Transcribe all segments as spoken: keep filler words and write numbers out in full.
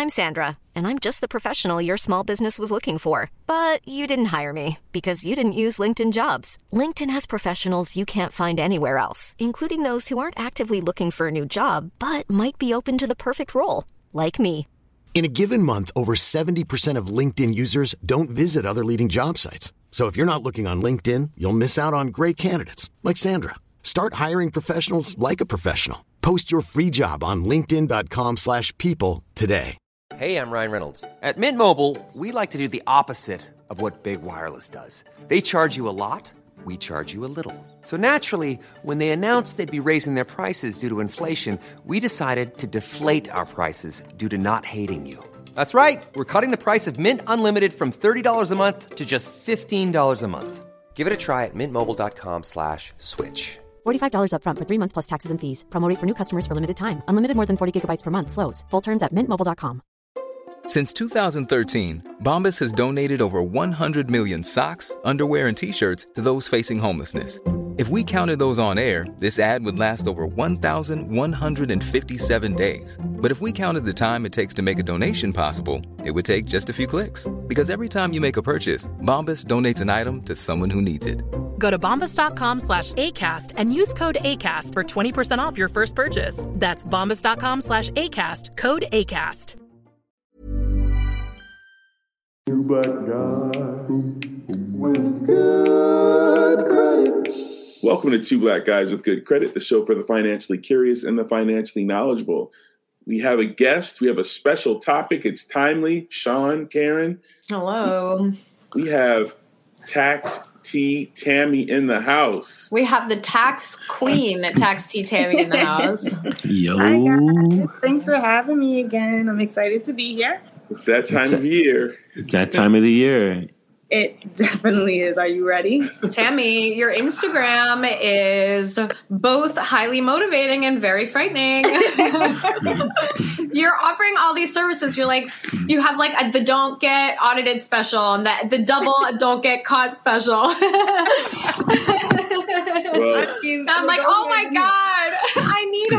I'm Sandra, and I'm just the professional your small business was looking for. But you didn't hire me because you didn't use LinkedIn Jobs. LinkedIn has professionals you can't find anywhere else, including those who aren't actively looking for a new job, but might be open to the perfect role, like me. In a given month, over seventy percent of LinkedIn users don't visit other leading job sites. So if you're not looking on LinkedIn, you'll miss out on great candidates like Sandra. Start hiring professionals like a professional. Post your free job on linkedin dot com slash people today. Hey, I'm Ryan Reynolds. At Mint Mobile, we like to do the opposite of what Big Wireless does. They charge you a lot, we charge you a little. So naturally, when they announced they'd be raising their prices due to inflation, we decided to deflate our prices due to not hating you. That's right. We're cutting the price of Mint Unlimited from thirty dollars a month to just fifteen dollars a month. Give it a try at mintmobile.com slash switch. forty-five dollars up front for three months plus taxes and fees. Promo rate for new customers for limited time. Unlimited more than forty gigabytes per month. Slows full terms at mint mobile dot com. Since two thousand thirteen, Bombas has donated over one hundred million socks, underwear, and T-shirts to those facing homelessness. If we counted those on air, this ad would last over one thousand one hundred fifty-seven days. But if we counted the time it takes to make a donation possible, it would take just a few clicks. Because every time you make a purchase, Bombas donates an item to someone who needs it. Go to bombas.com slash ACAST and use code ACAST for twenty percent off your first purchase. That's bombas.com slash ACAST, code ACAST. You but God with good credit. Welcome to Two Black Guys with Good Credit, the show for the financially curious and the financially knowledgeable. We have a guest. We have a special topic. It's timely. Sean, Karen. Hello. We have Tax T Tammy in the house. We have the tax queen, Tax T Tammy in the house. Yo. Hi guys. Thanks for having me again. I'm excited to be here. It's that time It's of year. It's that time of the year. It definitely is. Are you ready? Tammy, your Instagram is both highly motivating and very frightening. You're offering all these services. You're like, you have like a, the don't get audited special and the, the double don't get caught special. Well, I'm like, oh my God, I need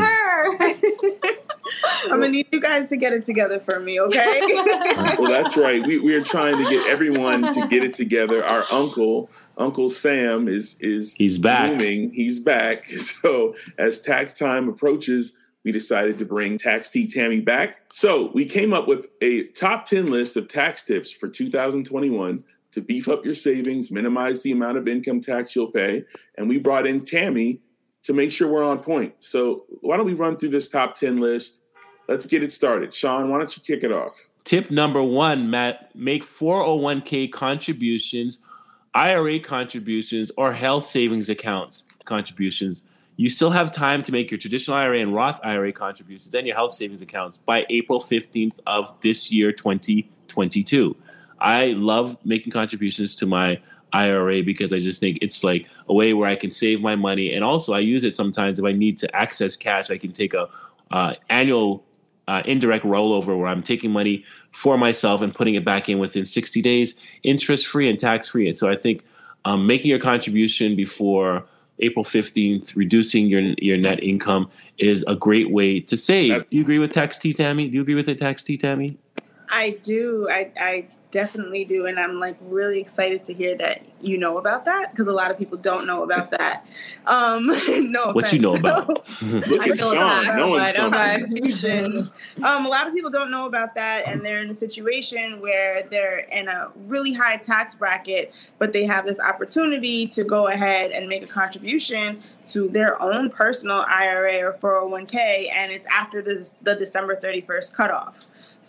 her. I'm going to need you guys to get it together for me, okay? Well, that's right. We we are trying to get everyone to get it together. Our uncle, Uncle Sam, is is He's back. Booming. He's back. So as tax time approaches, we decided to bring Tax T Tammy back. So we came up with a top ten list of tax tips for two thousand twenty-one to beef up your savings, minimize the amount of income tax you'll pay. And we brought in Tammy to make sure we're on point. So why don't we run through this top ten list? Let's get it started. Sean, why don't you kick it off? Tip number one, Matt, make four oh one k contributions, I R A contributions, or health savings accounts contributions. You still have time to make your traditional I R A and Roth I R A contributions and your health savings accounts by April fifteenth of this year, twenty twenty-two. I love making contributions to my I R A because I just think it's like a way where I can save my money. And also I use it sometimes if I need to access cash. I can take a uh, annual uh, indirect rollover where I'm taking money for myself and putting it back in within sixty days, interest-free and tax-free. And so I think um, making your contribution before April fifteenth, reducing your your net income is a great way to save. Do you agree with Tax T Tammy? Do you agree with it, Tax T Tammy? I do. I, I definitely do. And I'm like really excited to hear that you know about that because a lot of people don't know about that. Um, no What you know about? Look at Sean, knowing something. Um, a lot of people don't know about that, and they're in a situation where they're in a really high tax bracket, but they have this opportunity to go ahead and make a contribution to their own personal I R A or four oh one k, and it's after the, the December thirty-first cutoff.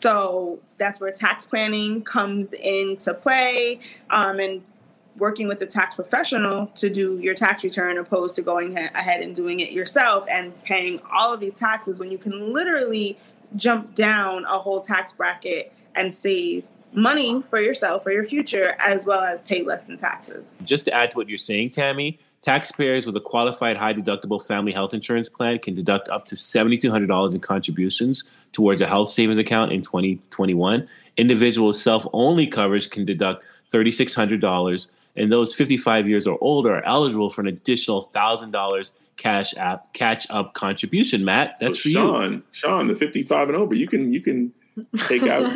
So that's where tax planning comes into play, um, and working with the tax professional to do your tax return opposed to going ahead and doing it yourself and paying all of these taxes when you can literally jump down a whole tax bracket and save money for yourself, for your future, as well as pay less in taxes. Just to add to what you're saying, Tammy, taxpayers with a qualified high-deductible family health insurance plan can deduct up to seven thousand two hundred dollars in contributions towards a health savings account in twenty twenty-one. Individuals self-only coverage can deduct three thousand six hundred dollars, and those fifty-five years or older are eligible for an additional one thousand dollars cash app catch-up contribution. Matt, that's so for Sean, you. Sean, the fifty-five and over, you can you can take out.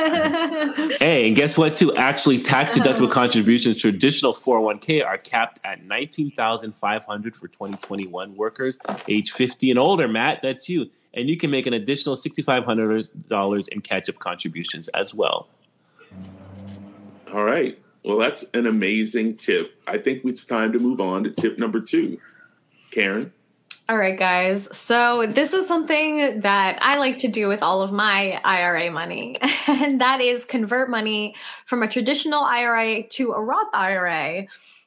Hey, and guess what, too? Actually, tax-deductible contributions to traditional four oh one k are capped at nineteen thousand five hundred dollars for twenty twenty-one workers age fifty and older. Matt, that's you. And you can make an additional six thousand five hundred dollars in catch-up contributions as well. All right. Well, that's an amazing tip. I think it's time to move on to tip number two. Karen? All right, guys. So this is something that I like to do with all of my I R A money, and that is convert money from a traditional I R A to a Roth I R A.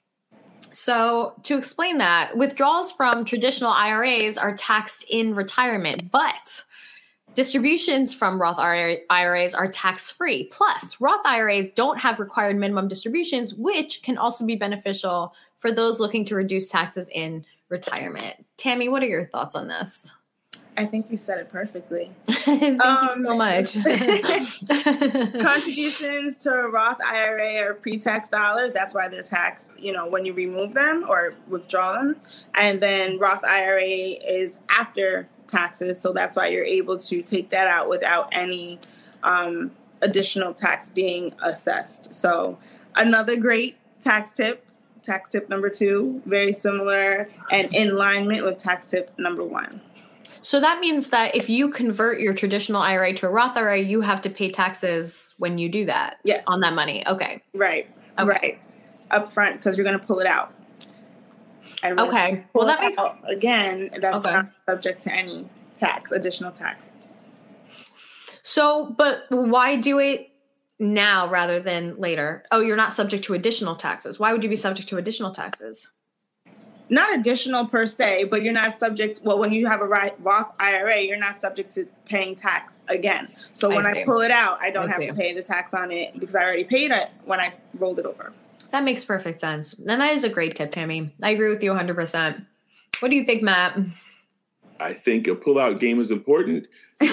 So to explain that, withdrawals from traditional I R As are taxed in retirement, but distributions from Roth I R As are tax-free. Plus, Roth I R As don't have required minimum distributions, which can also be beneficial for those looking to reduce taxes in retirement. Tammy, what are your thoughts on this? I think you said it perfectly. Thank um, you so much. Contributions to a Roth I R A are pre-tax dollars. That's why they're taxed, you know, when you remove them or withdraw them. And then Roth I R A is after taxes, so that's why you're able to take that out without any um, additional tax being assessed. So another great tax tip. Tax tip number two, very similar and in alignment with tax tip number one. So that means that if you convert your traditional I R A to a Roth I R A, you have to pay taxes when you do that. Yes. On that money. Okay. Right. Okay. Right. Up front, because you're going to pull it out. And okay. Well, that makes out, again, that's okay. not subject to any tax, additional taxes. So, but why do it now rather than later? Oh, you're not subject to additional taxes. Why would you be subject to additional taxes? Not additional per se, but you're not subject. Well, when you have a Roth I R A, you're not subject to paying tax again. So when I, I pull it out, I don't I have see. to pay the tax on it because I already paid it when I rolled it over. That makes perfect sense. And that is a great tip, Tammy. I agree with you one hundred percent. What do you think, Matt? I think a pull-out game is important.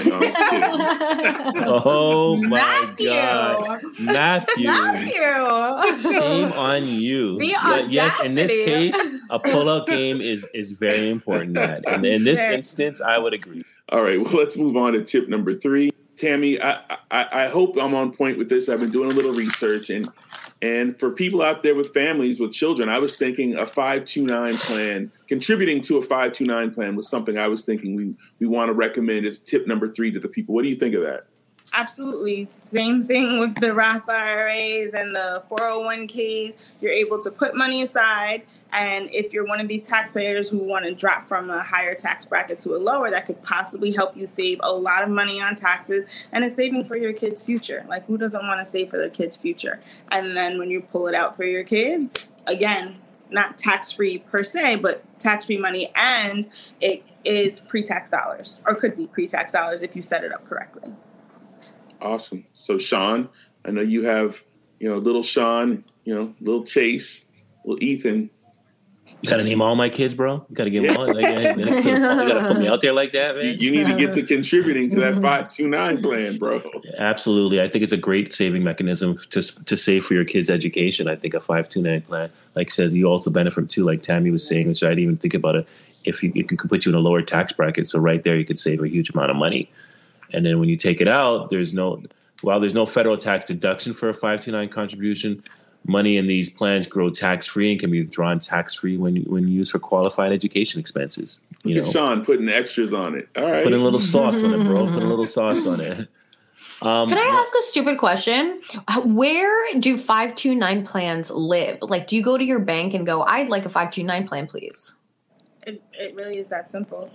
Oh my Matthew. God, Matthew! Matthew, shame on you. The yeah, yes, in this audacity. case, a pull-out game is is very important. Matt. And in this instance, I would agree. All right, well, let's move on to tip number three. Tammy, I, I I hope I'm on point with this. I've been doing a little research, and and for people out there with families with children, I was thinking a five two nine plan, contributing to a five two nine plan was something I was thinking we we want to recommend as tip number three to the people. What do you think of that? Absolutely. Same thing with the Roth I R As and the four oh one k's. You're able to put money aside. And if you're one of these taxpayers who want to drop from a higher tax bracket to a lower, that could possibly help you save a lot of money on taxes. And it's saving for your kids' future. Like, who doesn't want to save for their kids' future? And then when you pull it out for your kids, again, not tax-free per se, but tax-free money. And it is pre-tax dollars, or could be pre-tax dollars if you set it up correctly. Awesome. So, Sean, I know you have, you know, little Sean, you know, little Chase, little Ethan. You got to name all my kids, bro. You got to get them all. Like, you got to put me out there like that, man. You, you need to get to contributing to that five two nine plan, bro. Absolutely. I think it's a great saving mechanism to to save for your kids' education. I think a five two nine plan, like I said, you also benefit too, like Tammy was saying, which I didn't even think about it. If you, it can put you in a lower tax bracket. So right there, you could save a huge amount of money. And then when you take it out, there's no, while there's no federal tax deduction for a five two nine contribution, money in these plans grow tax-free and can be withdrawn tax-free when when used for qualified education expenses. You Look know, at Sean putting extras on it. All right, putting a little sauce on it, bro. Put a little sauce on it. Um, Can I ask a stupid question? Where do five two nine plans live? Like, do you go to your bank and go, "I'd like a five two nine plan, please"? It, it really is that simple.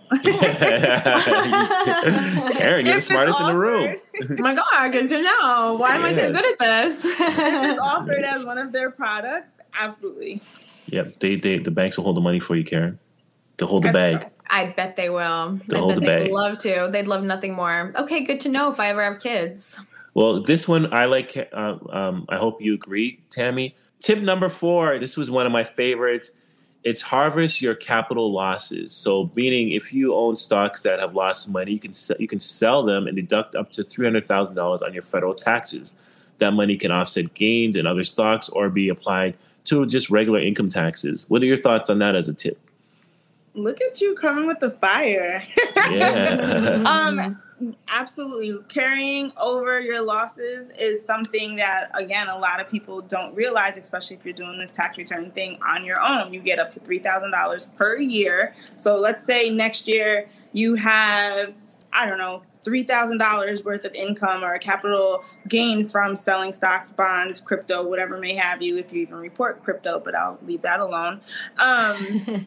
Karen, you're the smartest in the room. Oh my God, good to know. Why am I so good at this? If it's offered as one of their products, absolutely. Yep, they, they the banks will hold the money for you, Karen. They'll hold the bag. I bet they will. They'll I hold bet the they bag. would love to. They'd love nothing more. Okay, good to know if I ever have kids. Well, this one I like. Uh, um, I hope you agree, Tammy. Tip number four. This was one of my favorites. It's harvest your capital losses. So, meaning if you own stocks that have lost money, you can you can sell them and deduct up to three hundred thousand dollars on your federal taxes. That money can offset gains in other stocks or be applied to just regular income taxes. What are your thoughts on that as a tip? Look at you coming with the fire. Yeah. um, absolutely. Carrying over your losses is something that, again, a lot of people don't realize, especially if you're doing this tax return thing on your own. You get up to three thousand dollars per year. So let's say next year you have, I don't know, three thousand dollars worth of income or a capital gain from selling stocks, bonds, crypto, whatever may have you, if you even report crypto, but I'll leave that alone. Um,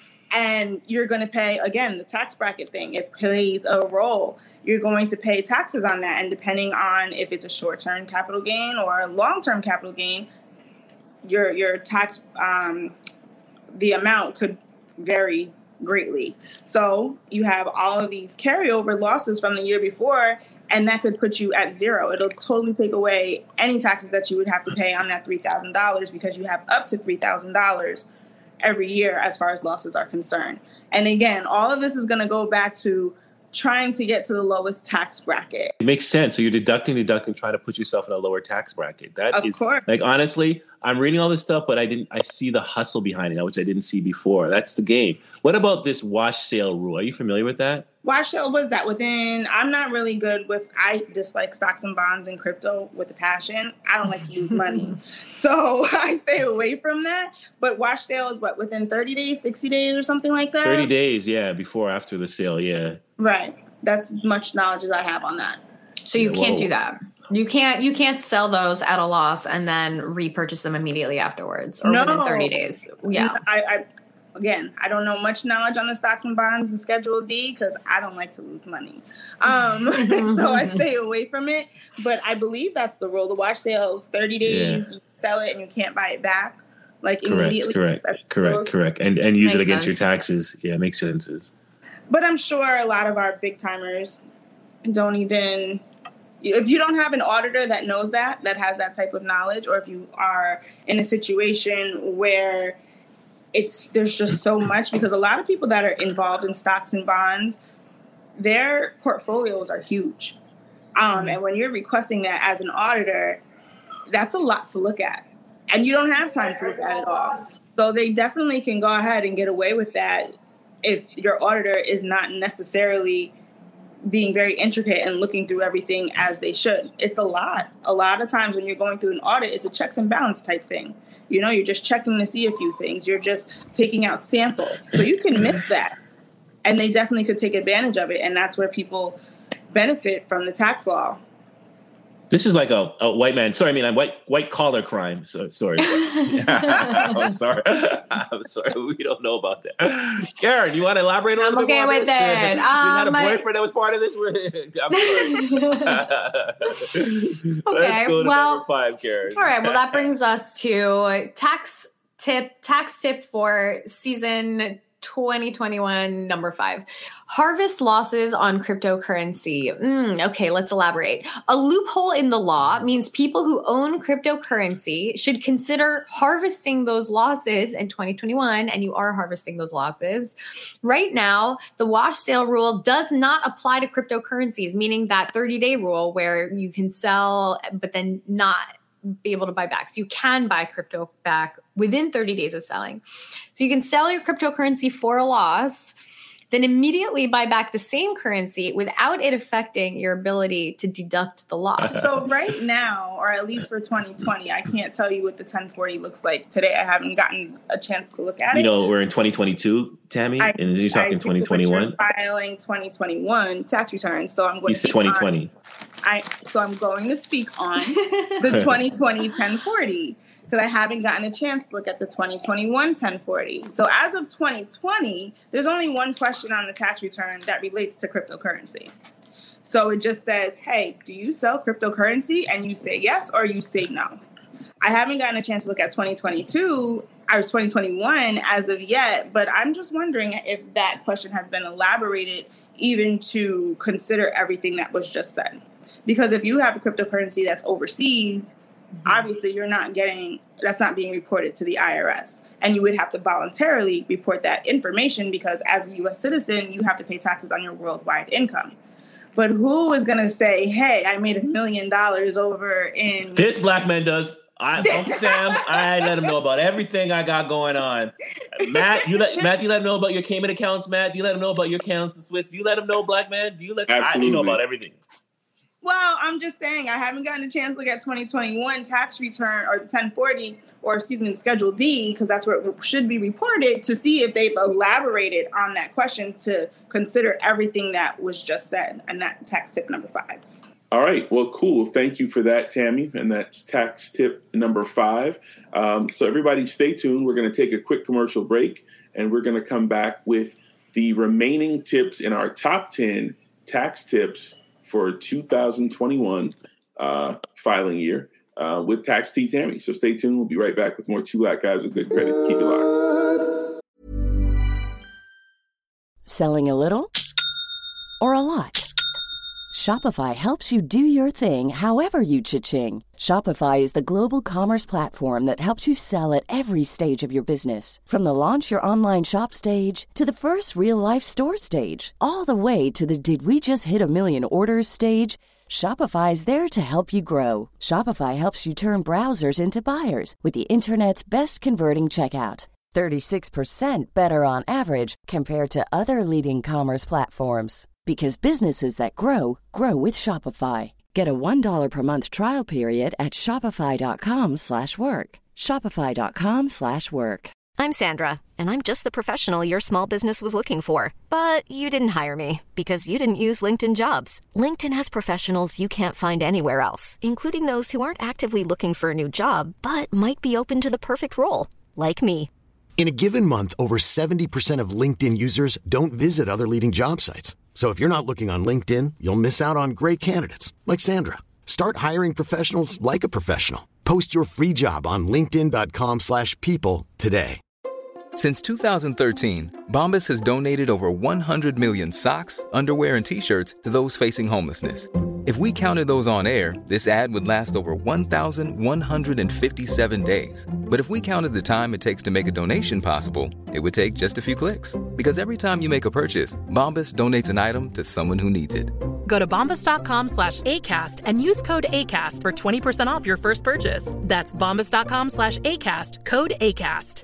and you're going to pay, again, the tax bracket thing. It plays a role. You're going to pay taxes on that. And depending on if it's a short-term capital gain or a long-term capital gain, your your tax, um, the amount could vary greatly. So you have all of these carryover losses from the year before, and that could put you at zero. It'll totally take away any taxes that you would have to pay on that three thousand dollars because you have up to three thousand dollars every year as far as losses are concerned. And again, all of this is going to go back to trying to get to the lowest tax bracket. It makes sense. So you're deducting, deducting, trying to put yourself in a lower tax bracket. That of is, course. Like, honestly, I'm reading all this stuff, but I didn't. I see the hustle behind it, which I didn't see before. That's the game. What about this wash sale rule? Are you familiar with that? Wash sale was that within, I'm not really good with, I dislike stocks and bonds and crypto with a passion. I don't like to lose money. So I stay away from that. But wash sale is what, within thirty days, sixty days or something like that? thirty days, yeah, before, after the sale, yeah. Right. That's as much knowledge as I have on that. So you Yeah, can't whoa. do that. You can't you can't sell those at a loss and then repurchase them immediately afterwards or No. within thirty days. Yeah. I, I again, I don't know much knowledge on the stocks and bonds and Schedule D because I don't like to lose money. Um, so I stay away from it. But I believe that's the rule. The wash sale is thirty days, Yeah. you sell it and you can't buy it back. Like Correct, immediately. correct, That's correct, those- correct. And and use it Makes against sense. your taxes. Yeah, it makes sense. But I'm sure a lot of our big timers don't even, if you don't have an auditor that knows that, that has that type of knowledge, or if you are in a situation where it's there's just so much, because a lot of people that are involved in stocks and bonds, their portfolios are huge. Um, and when you're requesting that as an auditor, that's a lot to look at. And you don't have time to look at it all. So they definitely can go ahead and get away with that if your auditor is not necessarily being very intricate and looking through everything as they should. It's a lot. A lot of times when you're going through an audit, it's a checks and balance type thing. You know, you're just checking to see a few things. You're just taking out samples. So you can miss that. And they definitely could take advantage of it. And that's where people benefit from the tax law. This is like a, a white man. Sorry, I mean, a white white collar crime. So sorry. I'm sorry. I'm sorry. We don't know about that. Karen, you want to elaborate a little I'm bit okay more on with this? it. You had a Um, my- boyfriend that was part of this? I'm sorry. Okay, Let's go to well- number five, Karen. All right. Well, that brings us to tax tip, tax tip for season twenty twenty-one, number five. Harvest losses on cryptocurrency. Mm, okay, let's elaborate. A loophole in the law means people who own cryptocurrency should consider harvesting those losses in twenty twenty-one, and you are harvesting those losses. Right now, the wash sale rule does not apply to cryptocurrencies, meaning that thirty-day rule where you can sell but then not be able to buy back. So you can buy crypto back within thirty days of selling. So you can sell your cryptocurrency for a loss, then immediately buy back the same currency without it affecting your ability to deduct the loss. So right now, or at least for twenty twenty, I can't tell you what the ten forty looks like today. I haven't gotten a chance to look at You it. know, we're in twenty twenty-two, Tammy, I- and you're I talking think twenty that you're twenty-one. Filing twenty twenty-one tax returns. So I'm going You to said speak twenty on- twenty. I so I'm going to speak on the twenty twenty ten forty because I haven't gotten a chance to look at the twenty twenty-one ten forty. So as of twenty twenty, there's only one question on the tax return that relates to cryptocurrency. So it just says, hey, do you sell cryptocurrency? And you say yes or you say no. I haven't gotten a chance to look at twenty twenty-two or twenty twenty-one as of yet, but I'm just wondering if that question has been elaborated even to consider everything that was just said. Because if you have a cryptocurrency that's overseas, mm-hmm. obviously you're not getting, that's not being reported to the I R S. And you would have to voluntarily report that information because as a U S citizen, you have to pay taxes on your worldwide income. But who is going to say, hey, I made a million dollars over in... This black man does. I, Uncle Sam, I let him know about everything I got going on. Matt, you let Matt, do you let him know about your Cayman accounts, Matt? Do you let him know about your accounts in Swiss? Do you let him know, Black man? Do you let Absolutely. I, you know about everything? Well, I'm just saying I haven't gotten a chance to look at twenty twenty-one tax return or the ten forty or excuse me, the Schedule D, because that's where it should be reported, to see if they've elaborated on that question to consider everything that was just said. And that tax tip number five. All right. Well, cool. Thank you for that, Tammy. And that's tax tip number five. Um, so everybody stay tuned. We're going to take a quick commercial break, and we're going to come back with the remaining tips in our top ten tax tips for two thousand twenty-one uh, filing year uh, with Tax Tea Tammy. So stay tuned. We'll be right back with more Two Black Guys with Good Credit. Keep it locked. Selling a little or a lot? Shopify helps you do your thing however you cha-ching. Shopify is the global commerce platform that helps you sell at every stage of your business. From the launch your online shop stage to the first real-life store stage, all the way to the did we just hit a million orders stage. Shopify is there to help you grow. Shopify helps you turn browsers into buyers with the internet's best converting checkout. thirty-six percent better on average compared to other leading commerce platforms. Because businesses that grow, grow with Shopify. Get a one dollar per month trial period at shopify.com slash work. Shopify.com slash work. I'm Sandra, and I'm just the professional your small business was looking for. But you didn't hire me because you didn't use LinkedIn Jobs. LinkedIn has professionals you can't find anywhere else, including those who aren't actively looking for a new job, but might be open to the perfect role, like me. In a given month, over seventy percent of LinkedIn users don't visit other leading job sites. So if you're not looking on LinkedIn, you'll miss out on great candidates like Sandra. Start hiring professionals like a professional. Post your free job on linkedin.com slash people today. Since two thousand thirteen, Bombas has donated over one hundred million socks, underwear, and T-shirts to those facing homelessness. If we counted those on air, this ad would last over one thousand one hundred fifty-seven days. But if we counted the time it takes to make a donation possible, it would take just a few clicks. Because every time you make a purchase, Bombas donates an item to someone who needs it. Go to bombas.com slash ACAST and use code ACAST for twenty percent off your first purchase. That's bombas.com slash ACAST, code ACAST.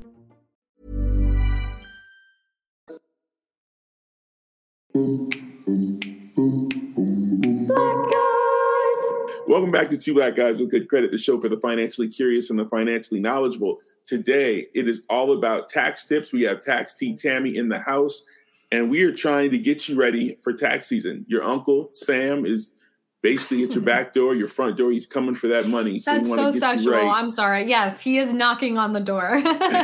Black Guys. Welcome back to Two Black Guys with Good Credit, the show for the financially curious and the financially knowledgeable. Today, it is all about tax tips. We have Tax Tea Tammy in the house, and we are trying to get you ready for tax season. Your uncle, Sam, is basically at your back door, your front door. He's coming for that money. So That's we so want to get sexual. you right. I'm sorry. Yes, he is knocking on the door.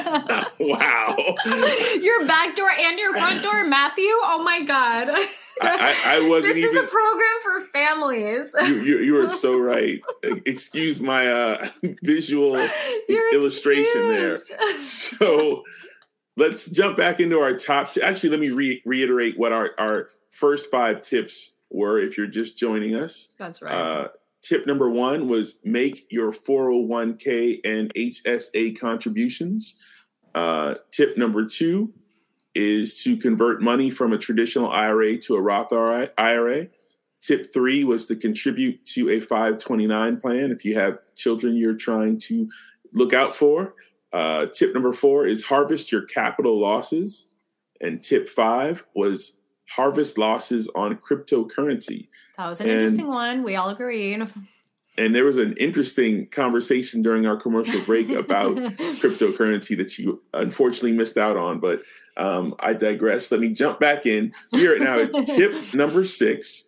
Wow. Your back door and your front door, Matthew? Oh, my God. I, I, I wasn't this even. This is a program for families. You, you, you are so right. Excuse my uh, visual You're illustration excused. there. So let's jump back into our top. T- Actually, let me re- reiterate what our, our first five tips were if you're just joining us. That's right. Uh, tip number one was make your four oh one k and H S A contributions. Uh, tip number two is to convert money from a traditional I R A to a Roth I R A. Tip three was to contribute to a five twenty-nine plan if you have children you're trying to look out for. Uh, tip number four is harvest your capital losses. And tip five was harvest losses on cryptocurrency. That was an and, interesting one. We all agreed. And there was an interesting conversation during our commercial break about cryptocurrency that you unfortunately missed out on. But um, I digress. Let me jump back in. We are now at tip number six,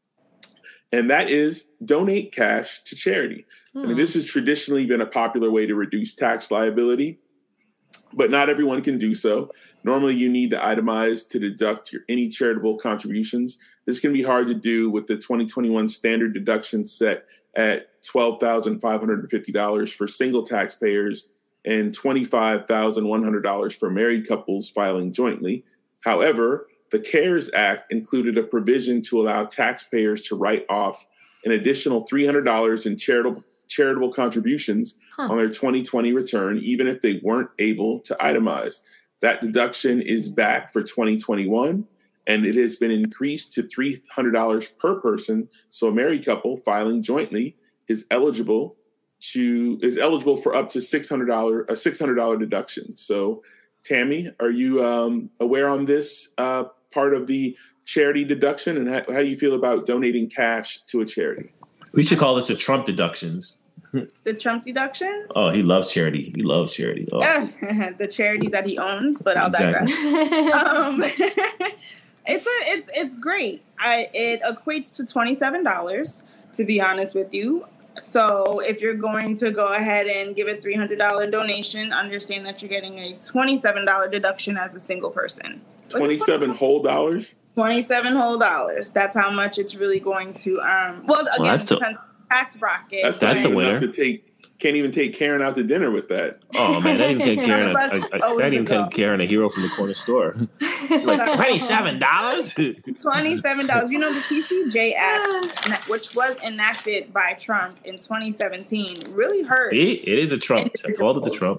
and that is donate cash to charity. Hmm. I mean, this has traditionally been a popular way to reduce tax liability, but not everyone can do so. Normally, you need to itemize to deduct your any charitable contributions. This can be hard to do with the twenty twenty-one standard deduction set at twelve thousand five hundred fifty dollars for single taxpayers and twenty-five thousand one hundred dollars for married couples filing jointly. However, the CARES Act included a provision to allow taxpayers to write off an additional three hundred dollars in charitable charitable contributions huh. on their twenty twenty return, even if they weren't able to itemize. That deduction is back for twenty twenty-one, and it has been increased to three hundred dollars per person. So a married couple filing jointly is eligible to is eligible for up to six hundred dollars a six hundred dollars deduction. So, Tammy, are you um, aware on this uh, part of the charity deduction, and how, how do you feel about donating cash to a charity? We should call this a Trump deductions. The Trump deductions? Oh, he loves charity. He loves charity. Oh. The charities that he owns, but I'll Exactly. digress. um, it's a, it's it's great. I it equates to twenty-seven dollars, to be honest with you. So if you're going to go ahead and give a three hundred dollars donation, understand that you're getting a twenty-seven dollars deduction as a single person. twenty-seven whole dollars? twenty-seven whole dollars. That's how much it's really going to. Um, well, again, Well, it that's a- depends on the tax bracket. That's, That's not a even enough winner. To take, can't even take Karen out to dinner with that. Oh man, that even Ten take Karen. bucks I, I, always that a even go. take Karen a hero from the corner store. Like twenty-seven dollars. twenty-seven dollars. You know, the T C J Act, which was enacted by Trump in twenty seventeen, really hurt. See, it is a Trump. I called it the Trump.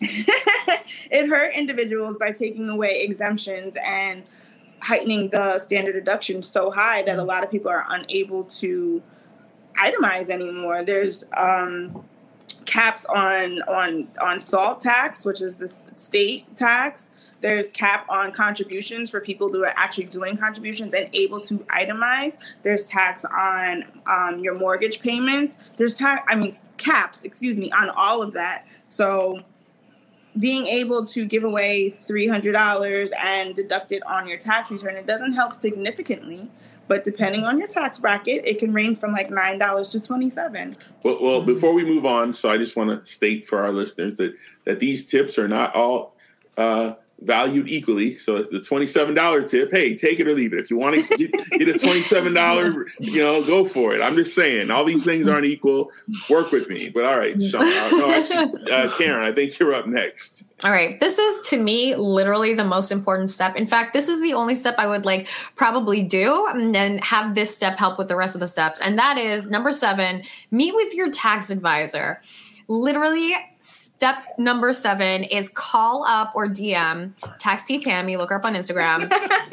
It hurt individuals by taking away exemptions and heightening the standard deduction so high that a lot of people are unable to itemize anymore. There's um, caps on on on salt tax, which is the state tax. There's cap on contributions for people who are actually doing contributions and able to itemize. There's tax on um, your mortgage payments. There's tax, I mean, caps, excuse me, on all of that. So being able to give away three hundred dollars and deduct it on your tax return, it doesn't help significantly. But depending on your tax bracket, it can range from like nine dollars to twenty-seven dollars. Well, well, before we move on, so I just want to state for our listeners that, that these tips are not all uh, valued equally. So it's the twenty-seven dollars tip. Hey, take it or leave it. If you want to get, get a twenty-seven dollars, you know, go for it. I'm just saying, all these things aren't equal. Work with me. But all right, Sean. Uh, no, actually, uh, Karen, I think you're up next. All right. This is, to me, literally the most important step. In fact, this is the only step I would like probably do and then have this step help with the rest of the steps. And that is number seven, meet with your tax advisor. Literally, step number seven is call up or D M Tax Tea Tammy. Look her up on Instagram.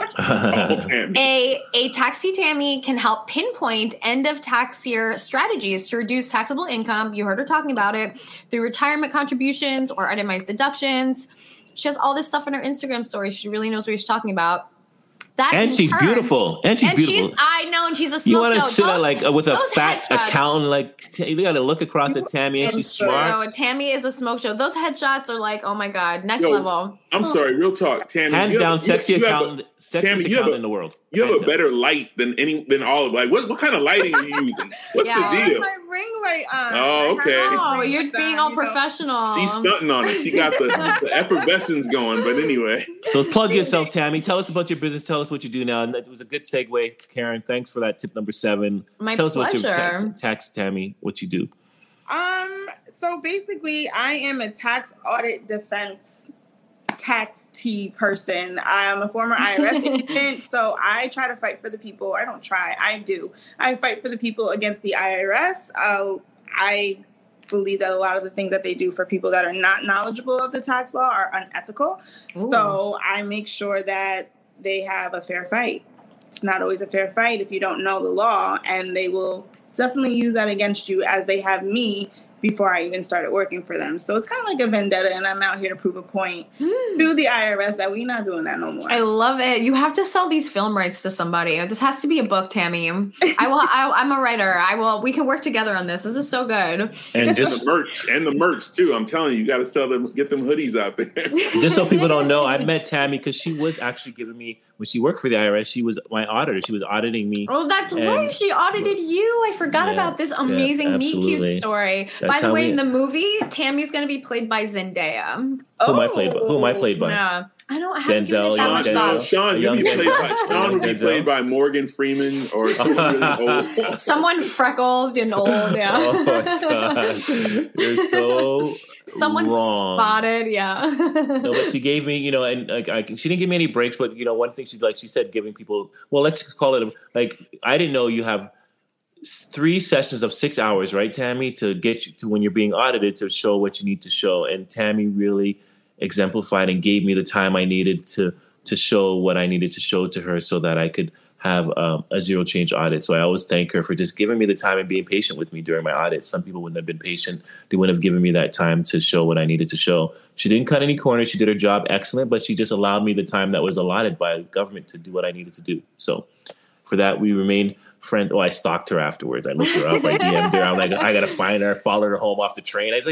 a, a Tax Tea Tammy can help pinpoint end of tax year strategies to reduce taxable income. You heard her talking about it through retirement contributions or itemized deductions. She has all this stuff in her Instagram story. She really knows what she's talking about. That And in she's turn- beautiful. And she's and beautiful. She's, I know, and she's a smoke You want to show. sit Those- at like uh, with a those fat headshots- accountant, like t- you got to look across at Tammy, and she's It's smart. true. Tammy is a smoke show. Those headshots are like, oh my god, next Yo, level. I'm sorry, real talk, Tammy. Hands you down, have- you- sexy you have a- accountant, sexiest Tammy, you have accountant a- in the world. You have Hands a down. better light than any than all of like what what kind of lighting are you using? What's Yeah. the deal? My ring light on. Oh, okay. Oh, you're being all professional. She's stunting on it. She got the, the effervescence going. But anyway, So plug yourself, Tammy. Tell us about your business. Tell us what you do now. And that was a good segue, Karen. Thanks for that tip number seven. My Tell us about your pleasure. ta- tax, Tammy, what you do. Um, so basically, I am a tax audit defense tax tea person. I'm a former I R S agent, so I try to fight for the people. I don't try, I do. I fight for the people against the I R S. Uh, I believe that a lot of the things that they do for people that are not knowledgeable of the tax law are unethical. Ooh. So I make sure that they have a fair fight. It's not always a fair fight if you don't know the law, and they will definitely use that against you as they have me before I even started working for them. So it's kind of like a vendetta, and I'm out here to prove a point to the I R S that we're not doing that no more. I love it. You have to sell these film rights to somebody. This has to be a book, Tammy. I will. I, I'm a writer. I will. We can work together on this. This is so good. And and just the merch and the merch too. I'm telling you, you got to sell them, get them hoodies out there. just so people don't know, I met Tammy because she was actually giving me, when she worked for the I R S, she was my auditor. She was auditing me. Oh, that's And- right. She audited you. I forgot Yeah, about this yeah, amazing meet absolutely. cute story. That's By the how way, we- in the movie, Tammy's going to be played by Zendaya. Who am I played by? Who am I played by? Yeah. I don't have Denzel, that young much Sean, Denzel. thought. Sean, A you'd be young played by, Denzel. Sean would be Denzel. played by Morgan Freeman or someone really old. Someone freckled and old. Yeah. Oh my god, you're so Someone wrong. spotted. Yeah. No, but she gave me, you know, and like I, she didn't give me any breaks. But you know, one thing she like, she said, giving people, well, let's call it a, like I didn't know you have three sessions of six hours, right, Tammy, to get you to when you're being audited to show what you need to show. And Tammy really exemplified and gave me the time I needed to to show what I needed to show to her, so that I could have um, a zero change audit. So I always thank her for just giving me the time and being patient with me during my audit. Some people wouldn't have been patient. They wouldn't have given me that time to show what I needed to show. She didn't cut any corners. She did her job excellent, but she just allowed me the time that was allotted by government to do what I needed to do. So for that, we remain friends. Oh, I stalked her afterwards. I looked her up. I D M'd her. I'm like, I got to find her, follow her home off the train. I was like,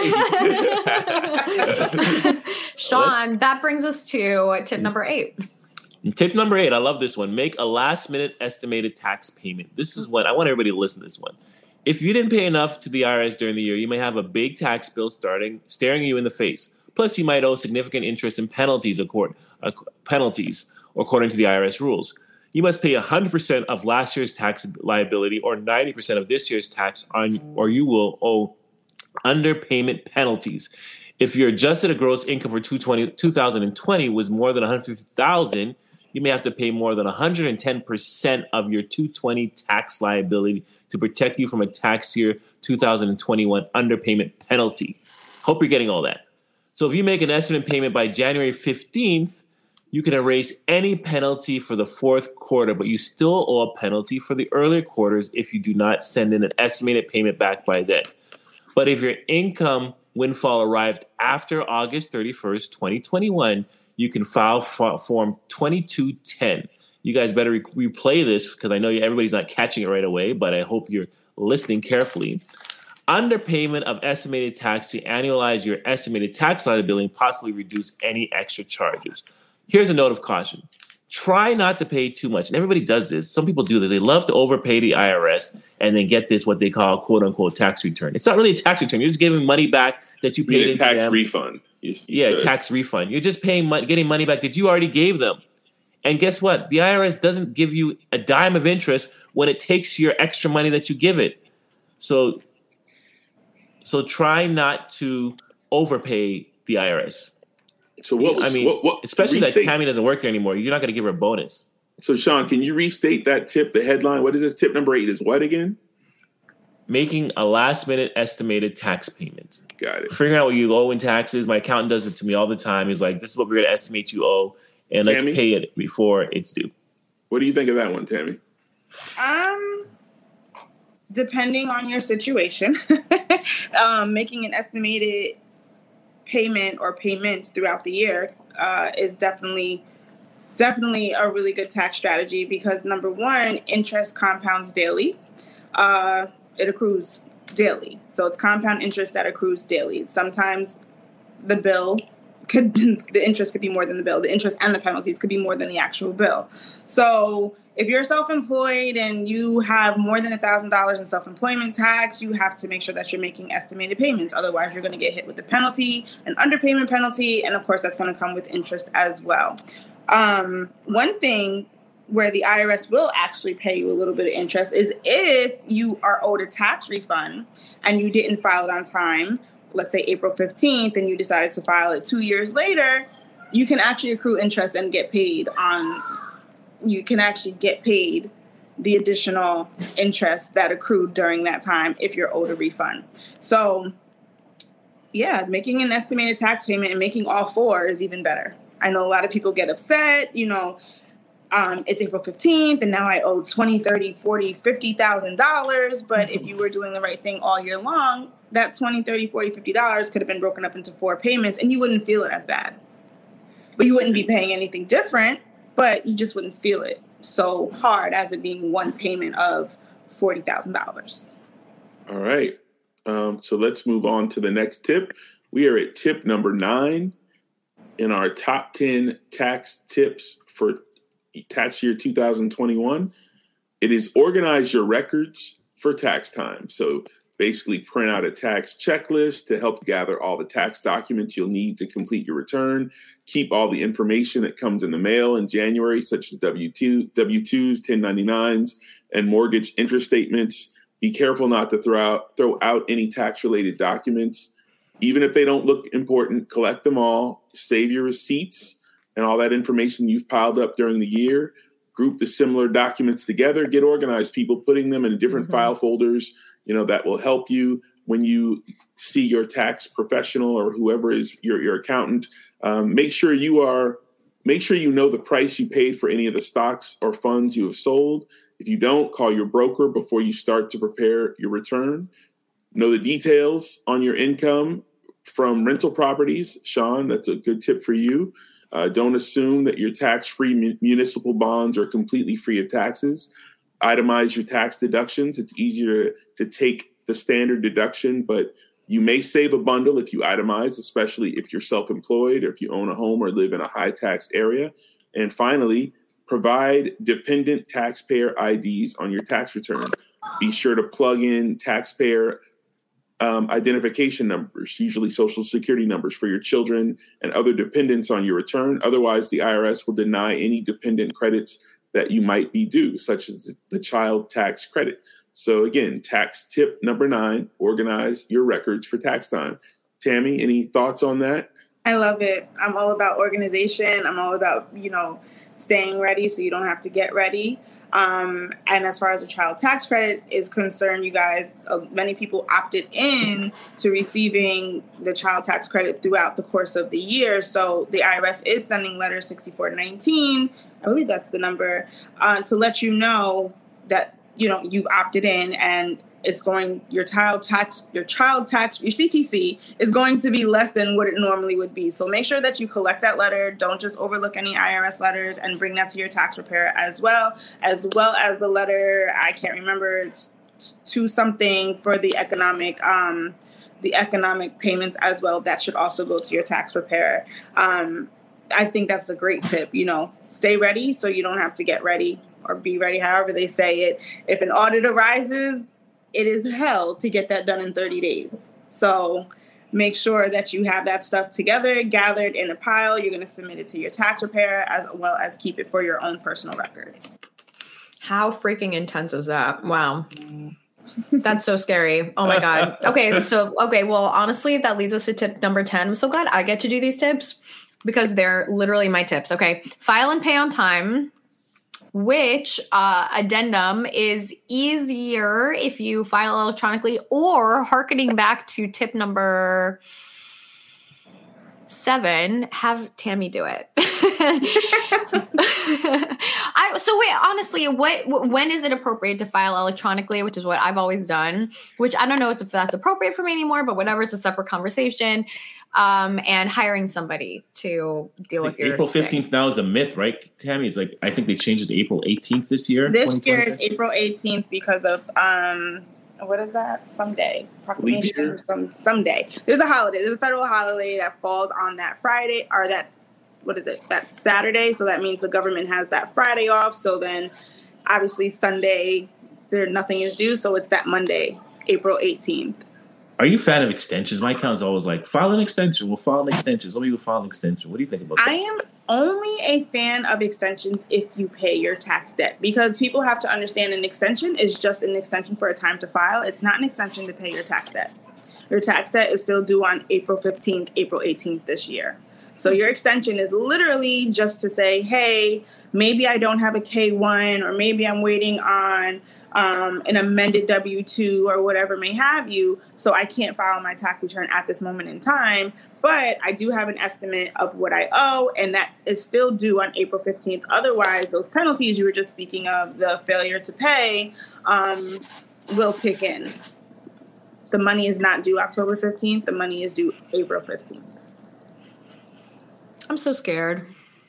hey. Sean, that brings us to tip number eight. Tip number eight, I love this one. Make a last-minute estimated tax payment. This is what I want everybody to listen to this one. If you didn't pay enough to the I R S during the year, you may have a big tax bill starting staring you in the face. Plus, you might owe significant interest and penalties, accord, uh, penalties according to the I R S rules. You must pay one hundred percent of last year's tax liability or ninety percent of this year's tax, on, or you will owe underpayment penalties. If your adjusted gross income for two thousand twenty was more than one hundred fifty thousand dollars, you may have to pay more than one hundred ten percent of your two thousand twenty tax liability to protect you from a tax year two thousand twenty-one underpayment penalty. Hope you're getting all that. So if you make an estimate payment by January fifteenth, you can erase any penalty for the fourth quarter, but you still owe a penalty for the earlier quarters if you do not send in an estimated payment back by then. But if your income windfall arrived after August thirty-first, twenty twenty-one, you can file Form twenty-two ten. You guys better re- replay this because I know everybody's not catching it right away, but I hope you're listening carefully. Underpayment of estimated tax to annualize your estimated tax liability and possibly reduce any extra charges. Here's a note of caution. Try not to pay too much. And everybody does this. Some people do this. They love to overpay the I R S and then get this, what they call, quote unquote, tax return. It's not really a tax return. You're just giving money back that you paid into them. Tax refund. You, you yeah, should. tax refund. You're just paying money, getting money back that you already gave them. And guess what? The I R S doesn't give you a dime of interest when it takes your extra money that you give it. So, so try not to overpay the I R S. So what was, I mean, what, what, especially restate. that Tammy doesn't work there anymore. You're not going to give her a bonus. So, Sean, can you restate that tip, the headline? What is this? Tip number eight is what again? Making a last-minute estimated tax payment. Got it. Figuring out what you owe in taxes. My accountant does it to me all the time. He's like, this is what we're going to estimate you owe, and let's Tammy? pay it before it's due. What do you think of that one, Tammy? Um, depending on your situation, um, making an estimated payment or payments throughout the year uh, is definitely definitely a really good tax strategy because, number one, interest compounds daily. Uh, it accrues daily. So it's compound interest that accrues daily. Sometimes the bill could the interest could be more than the bill. The interest and the penalties could be more than the actual bill. So if you're self-employed and you have more than one thousand dollars in self-employment tax, you have to make sure that you're making estimated payments. Otherwise, you're going to get hit with the penalty, an underpayment penalty, and of course, that's going to come with interest as well. Um, one thing where the I R S will actually pay you a little bit of interest is if you are owed a tax refund and you didn't file it on time, let's say April fifteenth, and you decided to file it two years later, you can actually accrue interest and get paid on, you can actually get paid the additional interest that accrued during that time if you're owed a refund. So yeah, making an estimated tax payment and making all four is even better. I know a lot of people get upset, you know, um, it's April fifteenth and now I owe twenty, thirty, forty, fifty thousand dollars. But if you were doing the right thing all year long, that twenty, thirty, forty, fifty dollars could have been broken up into four payments and you wouldn't feel it as bad. But you wouldn't be paying anything different, but you just wouldn't feel it so hard as it being one payment of forty thousand dollars. All right. Um, so let's move on to the next tip. We are at tip number nine in our top ten tax tips for tax year two thousand twenty-one. It is organize your records for tax time. So basically print out a tax checklist to help gather all the tax documents you'll need to complete your return. Keep all the information that comes in the mail in January, such as W two, W twos, ten ninety-nines, and mortgage interest statements. Be careful not to throw out, throw out any tax-related documents. Even if they don't look important, collect them all, save your receipts and all that information you've piled up during the year. Group the similar documents together, get organized, people, putting them in different mm-hmm. file folders. You know, that will help you when you see your tax professional or whoever is your, your accountant. Um, make sure you are Make sure you know the price you paid for any of the stocks or funds you have sold. If you don't, call your broker before you start to prepare your return. Know the details on your income from rental properties. Sean, that's a good tip for you. Uh, don't assume that your tax-free mu- municipal bonds are completely free of taxes. Itemize your tax deductions. It's easier to take the standard deduction, but you may save a bundle if you itemize, especially if you're self-employed or if you own a home or live in a high-tax area. And finally, provide dependent taxpayer I Ds on your tax return. Be sure to plug in taxpayer um, identification numbers, usually Social Security numbers for your children and other dependents on your return. Otherwise, the I R S will deny any dependent credits that you might be due, such as the child tax credit. So again, tax tip number nine, organize your records for tax time. Tammy, any thoughts on that? I love it. I'm all about organization. I'm all about, you know, staying ready so you don't have to get ready. Um, and as far as the child tax credit is concerned, you guys, uh, many people opted in to receiving the child tax credit throughout the course of the year. So the I R S is sending letter sixty-four nineteen, I believe that's the number, uh, to let you know that, you know, you've opted in and it's going, your child tax, your child tax, your C T C is going to be less than what it normally would be. So make sure that you collect that letter. Don't just overlook any I R S letters and bring that to your tax preparer as well, as well as the letter, I can't remember, it's to something for the economic, um, the economic payments as well. That should also go to your tax preparer. Um, I think that's a great tip. You know, stay ready so you don't have to get ready or be ready, however they say it. If an audit arises, it is hell to get that done in thirty days. So make sure that you have that stuff together, gathered in a pile. You're going to submit it to your tax preparer as well as keep it for your own personal records. How freaking intense is that? Wow. That's so scary. Oh my God. Okay. So, okay. Well, honestly, that leads us to tip number ten. I'm so glad I get to do these tips because they're literally my tips. Okay. File and pay on time. Which uh, addendum is easier if you file electronically, or harkening back to tip number seven, have Tammy do it. I, so wait, honestly, what when is it appropriate to file electronically, which is what I've always done, which I don't know if that's appropriate for me anymore, but whatever, it's a separate conversation. Um, and hiring somebody to deal with your April fifteenth now is a myth, right, Tammy? It's like, I think they changed it to April eighteenth this year. This year is April eighteenth because of, um, what is that? Someday. Proclamation. Some, someday. There's a holiday. There's a federal holiday that falls on that Friday, or that, what is it? That Saturday. So that means the government has that Friday off. So then, obviously, Sunday, there nothing is due. So it's that Monday, April eighteenth. Are you a fan of extensions? My account's always like, file an extension. We'll file an extension. Let me go file an extension. What do you think about that? I am only a fan of extensions if you pay your tax debt, because people have to understand an extension is just an extension for a time to file. It's not an extension to pay your tax debt. Your tax debt is still due on April fifteenth, April eighteenth this year. So your extension is literally just to say, hey, maybe I don't have a K one, or maybe I'm waiting on Um, an amended W two or whatever may have you, so I can't file my tax return at this moment in time, but I do have an estimate of what I owe, and that is still due on April fifteenth. Otherwise, those penalties you were just speaking of, the failure to pay, um, will kick in. The money is not due October fifteenth. The money is due April fifteenth. I'm so scared.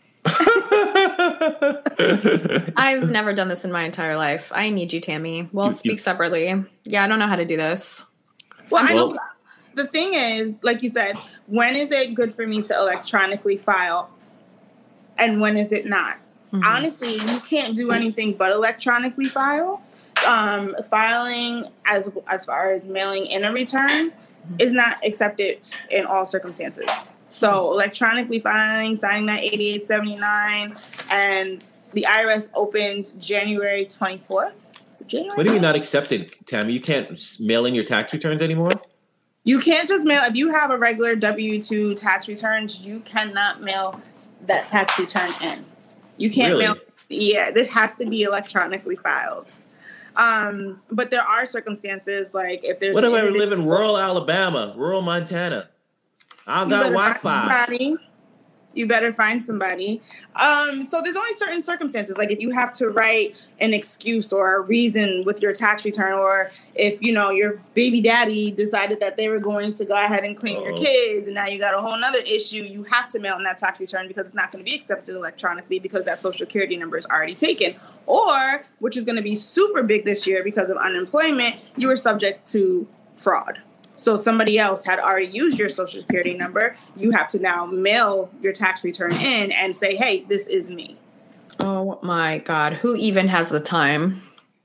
I've never done this in my entire life. I need you, Tammy. We'll you, speak you. separately. Yeah, I don't know how to do this. Well, I don't, the thing is, like you said, when is it good for me to electronically file and when is it not? Mm-hmm. Honestly, you can't do anything but electronically file. Um, filing as as far as mailing in a return mm-hmm. is not accepted in all circumstances. So electronically filing, signing that eighty-eight seventy-nine, and the I R S opened January twenty-fourth. January what do you mean not accepted, Tammy? You can't mail in your tax returns anymore? You can't just mail. If you have a regular W two tax returns, you cannot mail that tax return in. You can't really? mail. Yeah, it has to be electronically filed. Um, but there are circumstances like if there's. What if I live in rural Alabama, rural Montana? I got Wi-Fi. You better find somebody. Um, so there's only certain circumstances, like if you have to write an excuse or a reason with your tax return, or if, you know, your baby daddy decided that they were going to go ahead and claim Uh-oh. your kids, and now you got a whole nother issue, you have to mail in that tax return because it's not going to be accepted electronically because that social security number is already taken. Or, which is going to be super big this year because of unemployment, you were subject to fraud. So somebody else had already used your social security number. You have to now mail your tax return in and say, hey, this is me. Oh my God. Who even has the time?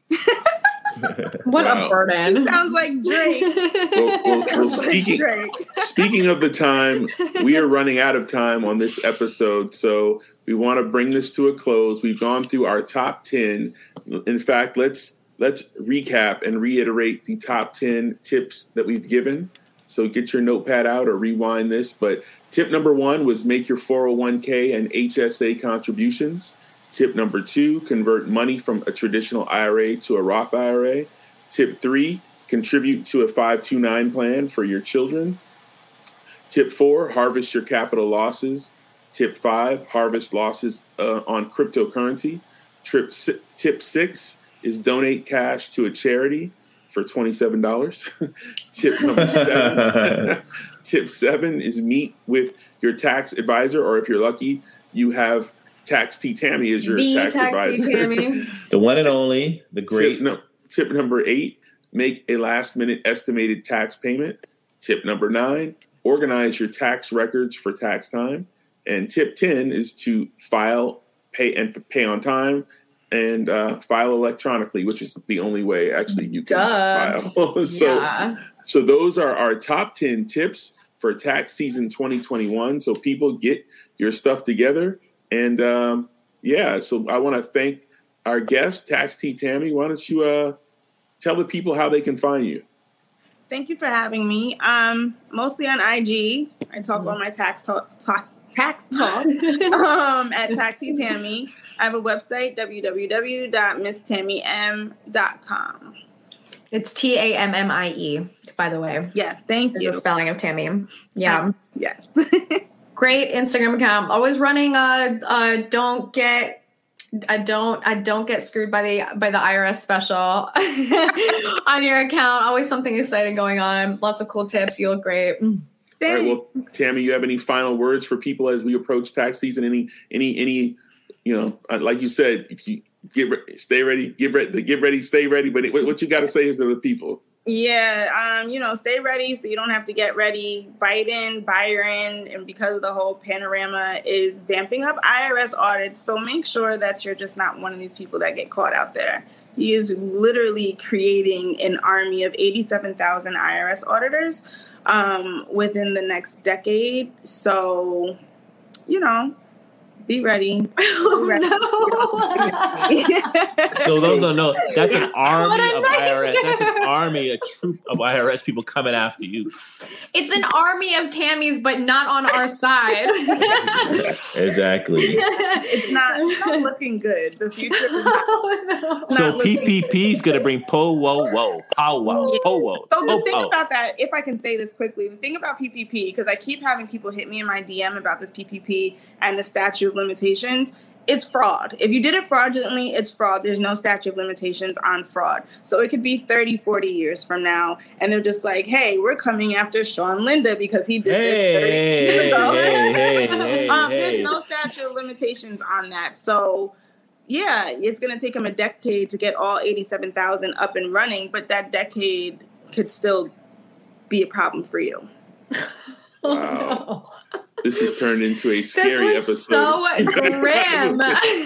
What wow. a burden. It sounds like Drake. Well, well, well, speaking, like Drake. speaking of the time, we are running out of time on this episode. So we want to bring this to a close. We've gone through our top ten. In fact, let's Let's recap and reiterate the top ten tips that we've given. So get your notepad out or rewind this. But tip number one was make your four oh one k and H S A contributions. Tip number two, convert money from a traditional I R A to a Roth I R A. Tip three, contribute to a five two nine plan for your children. Tip four, harvest your capital losses. Tip five, harvest losses uh, on cryptocurrency. Tip, tip six, is donate cash to a charity for twenty-seven dollars. Tip number seven. Tip seven is meet with your tax advisor, or if you're lucky, you have Tax T Tammy as your the tax, tax advisor. Tammy. The one and only, the great. Tip, no, tip number eight, make a last minute estimated tax payment. Tip number nine, organize your tax records for tax time. And tip ten is to file, pay, and pay on time. And uh, file electronically, which is the only way actually you can Duh. file. so, yeah. so those are our top ten tips for tax season twenty twenty-one. So people get your stuff together. And um, yeah, so I want to thank our guest, Tax T Tammy. Why don't you uh, tell the people how they can find you? Thank you for having me. Um, mostly on I G. I talk about my tax talk. talk Tax Talk um, at Taxi Tammy. I have a website, w w w dot miss tammy m dot com. It's T A M M I E, by the way. Yes, thank It's you. the spelling of Tammy. Yeah. Um, yes. Great Instagram account. Always running a, a don't get I don't I don't get screwed by the by the I R S special on your account. Always something exciting going on. Lots of cool tips. You look great. All right, well, Tammy, you have any final words for people as we approach tax season? Any, any, any, you know, like you said, if you get re- stay ready, get ready, get ready, stay ready. But what, what you got to say to the people? Yeah, um, you know, stay ready so you don't have to get ready. Biden, Byron, and because of the whole panorama is vamping up I R S audits, so make sure that you're just not one of these people that get caught out there. He is literally creating an army of eighty-seven thousand I R S auditors um, within the next decade. So, you know, be ready. Be ready. So those don't know, that's an army of I R S. That's an army, a troop of I R S people coming after you. It's an army of Tammys, but not on our side. Exactly. It's not, it's not looking good. The future is not, Oh, no. So not P looking P good. P is going to bring po, wo, wo, pow, wow, Yeah. po, wo, So the po, thing po. about that, if I can say this quickly, the thing about P P P, because I keep having people hit me in my D M about this P P P and the statute of limitations, it's fraud. If you did it fraudulently, it's fraud. There's no statute of limitations on fraud. So it could be thirty, forty years from now, and they're just like, hey, we're coming after Sean Linda because he did Hey, this thirty years ago. hey, hey, hey, um, hey. There's no statute of limitations on that. So yeah, it's going to take him a decade to get all eighty-seven thousand up and running, but that decade could still be a problem for you. Oh, Wow. no. This has turned into a scary This was episode. so grim.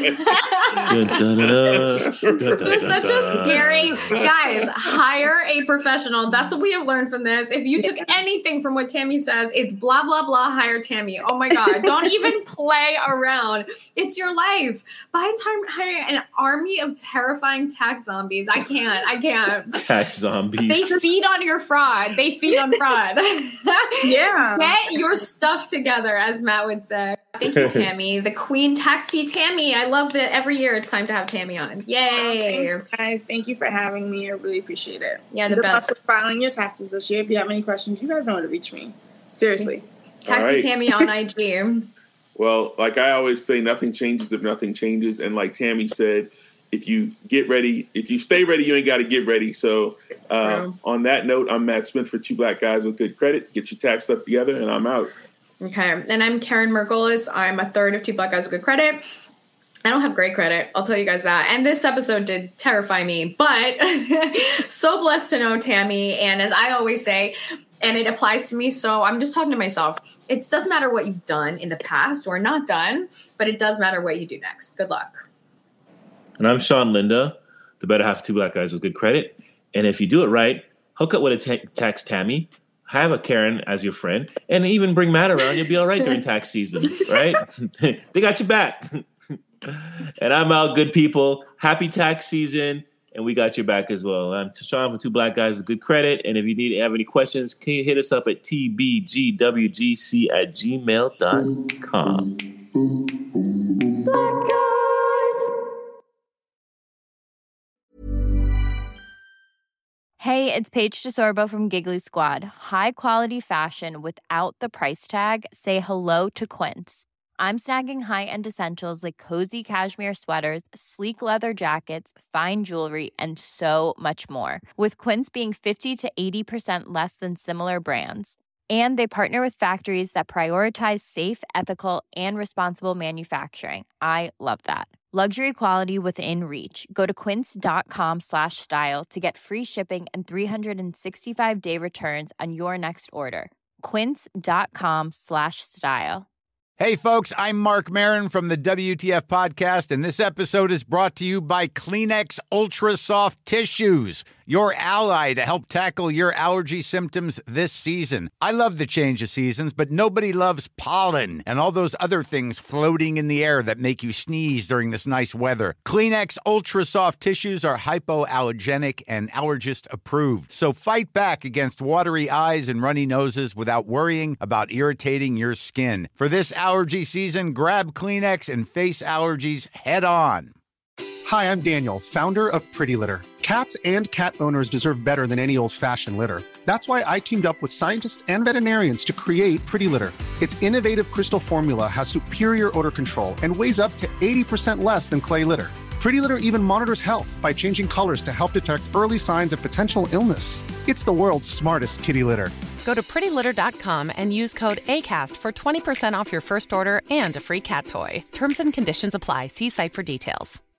It was such a scary, guys, hire a professional. That's what we have learned from this. If you took anything from what Tammy says, it's blah, blah, blah, hire Tammy. Oh my God. Don't even play around. It's your life. By the time hiring an army of terrifying tax zombies, I can't. I can't. Tax zombies. They feed on your fraud. They feed on fraud. Yeah. Get your stuff together, as Matt would say. Thank you, Tammy. The Queen Taxi Tammy. I love that every year it's time to have Tammy on. Yay. Thanks, guys. Thank you for having me. I really appreciate it. Yeah, the Good luck best. with filing your taxes this year. If you have any questions, you guys know how to reach me. Seriously. Taxi All right. Tammy on I G. Well, like I always say, nothing changes if nothing changes. And like Tammy said, if you get ready, if you stay ready, you ain't got to get ready. So uh, on that note, I'm Matt Smith for Two Black Guys with Good Credit. Get your tax stuff together, and I'm out. Okay. And I'm Karen Mergolis. I'm a third of Two Black Guys with Good Credit. I don't have great credit. I'll tell you guys that. And this episode did terrify me, but so blessed to know Tammy. And as I always say, and it applies to me, so I'm just talking to myself. It doesn't matter what you've done in the past or not done, but it does matter what you do next. Good luck. And I'm Sean Linda, the better half of Two Black Guys with Good Credit. And if you do it right, hook up with a te- tax Tammy, have a Karen as your friend, and even bring Matt around. You'll be all right during tax season, right? They got you back. And I'm out, good people. Happy tax season, and we got your back as well. I'm Sean from Two Black Guys with Good Credit, and if you need have any questions, can you hit us up at t b g w g c at gmail dot com. Black guys. Hey, it's Paige DeSorbo from Giggly Squad. High quality fashion without the price tag. Say hello to Quince. I'm snagging high-end essentials like cozy cashmere sweaters, sleek leather jackets, fine jewelry, and so much more. With Quince being fifty to eighty percent less than similar brands. And they partner with factories that prioritize safe, ethical, and responsible manufacturing. I love that. Luxury quality within reach. Go to quince.com slash style to get free shipping and three sixty-five day returns on your next order. Quince.com slash style. Hey, folks, I'm Mark Maron from the W T F Podcast, and this episode is brought to you by Kleenex Ultra Soft Tissues, your ally to help tackle your allergy symptoms this season. I love the change of seasons, but nobody loves pollen and all those other things floating in the air that make you sneeze during this nice weather. Kleenex Ultra Soft Tissues are hypoallergenic and allergist approved, so fight back against watery eyes and runny noses without worrying about irritating your skin. For this allergy season, grab Kleenex and face allergies head on. Hi, I'm Daniel, founder of Pretty Litter. Cats and cat owners deserve better than any old-fashioned litter. That's why I teamed up with scientists and veterinarians to create Pretty Litter. Its innovative crystal formula has superior odor control and weighs up to eighty percent less than clay litter. Pretty Litter even monitors health by changing colors to help detect early signs of potential illness. It's the world's smartest kitty litter. Go to pretty litter dot com and use code ACAST for twenty percent off your first order and a free cat toy. Terms and conditions apply. See site for details.